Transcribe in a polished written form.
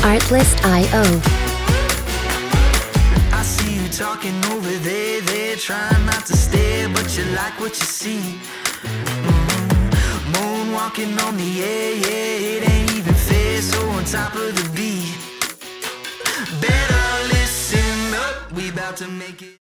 Artlist.io. I see you talking over there, trying not to stare, but you like what you see. Moonwalking on the air, yeah, it ain't even fair, so on top of the beat. Better listen up, we about to make it.